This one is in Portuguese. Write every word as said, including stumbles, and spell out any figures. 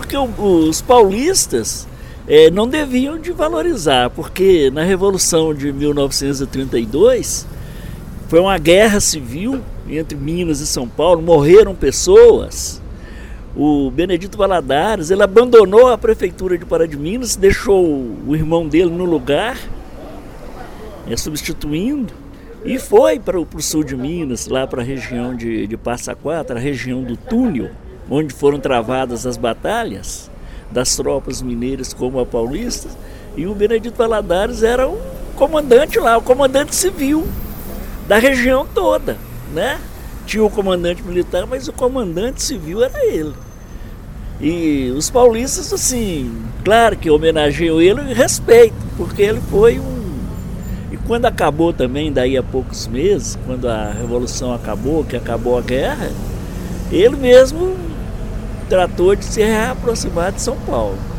porque o, os paulistas é, não deviam de valorizar, porque na Revolução de mil novecentos e trinta e dois foi uma guerra civil entre Minas e São Paulo, morreram pessoas. O Benedito Valadares, ele abandonou a prefeitura de Pará de Minas, deixou o irmão dele no lugar, é, substituindo, e foi para o sul de Minas, lá para a região de, de Passa Quatro, a região do Túnel, onde foram travadas as batalhas das tropas mineiras como a paulistas, e o Benedito Valadares era o comandante lá, o comandante civil da região toda, né? Tinha o comandante militar, mas o comandante civil era ele. E os paulistas, assim, claro que homenageiam ele e respeitam, porque ele foi um... E quando acabou também, daí a poucos meses, quando a Revolução acabou, que acabou a guerra, ele mesmo tratou de se reaproximar de São Paulo.